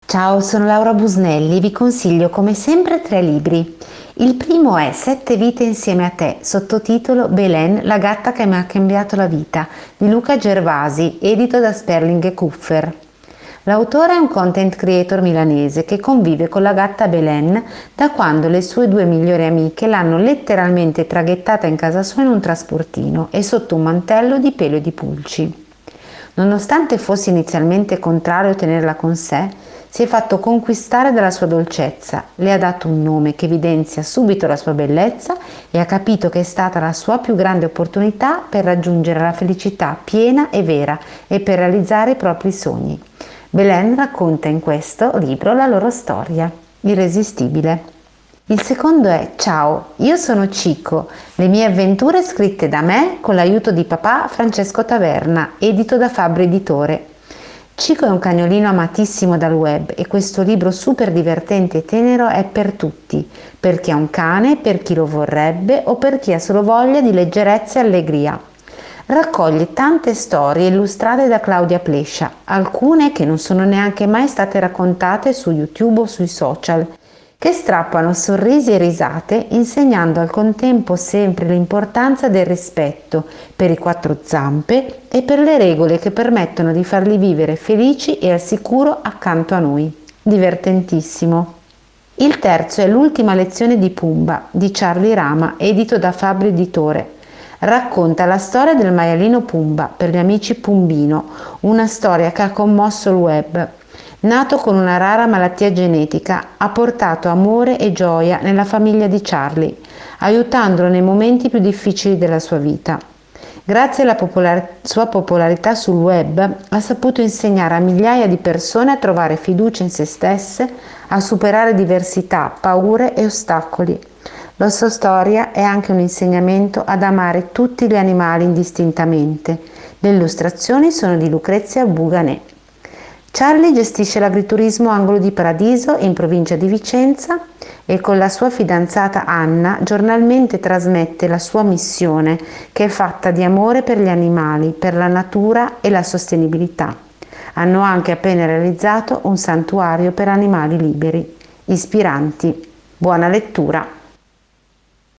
Ciao, sono Laura Busnelli, vi consiglio come sempre 3 libri. Il primo è Sette vite insieme a te, sottotitolo Belen, la gatta che mi ha cambiato la vita, di Luca Gervasi, edito da Sperling e Kupfer. L'autore è un content creator milanese che convive con la gatta Belen da quando le sue 2 migliori amiche l'hanno letteralmente traghettata in casa sua in un trasportino e sotto un mantello di pelo e di pulci. Nonostante fosse inizialmente contrario a tenerla con sé, si è fatto conquistare dalla sua dolcezza, le ha dato un nome che evidenzia subito la sua bellezza e ha capito che è stata la sua più grande opportunità per raggiungere la felicità piena e vera e per realizzare i propri sogni. Belen racconta in questo libro la loro storia, irresistibile. Il secondo è Ciao, io sono Cico, le mie avventure scritte da me con l'aiuto di papà Francesco Taverna, edito da Fabbri Editore. Cico è un cagnolino amatissimo dal web e questo libro super divertente e tenero è per tutti, per chi ha un cane, per chi lo vorrebbe o per chi ha solo voglia di leggerezza e allegria. Raccoglie tante storie illustrate da Claudia Plescia, alcune che non sono neanche mai state raccontate su YouTube o sui social, che strappano sorrisi e risate, insegnando al contempo sempre l'importanza del rispetto per i quattro zampe e per le regole che permettono di farli vivere felici e al sicuro accanto a noi. Divertentissimo. Il terzo è L'ultima lezione di Pumba di Charlie Rama, edito da Fabbri Editore. Racconta la storia del maialino Pumba per gli amici Pumbino, una storia che ha commosso il web. Nato con una rara malattia genetica, ha portato amore e gioia nella famiglia di Charlie, aiutandolo nei momenti più difficili della sua vita. Grazie alla sua popolarità sul web, ha saputo insegnare a migliaia di persone a trovare fiducia in se stesse, a superare diversità, paure e ostacoli. La sua storia è anche un insegnamento ad amare tutti gli animali indistintamente. Le illustrazioni sono di Lucrezia Buganè. Charlie gestisce l'agriturismo Angolo di Paradiso in provincia di Vicenza e con la sua fidanzata Anna giornalmente trasmette la sua missione, che è fatta di amore per gli animali, per la natura e la sostenibilità. Hanno anche appena realizzato un santuario per animali liberi. Ispiranti. Buona lettura!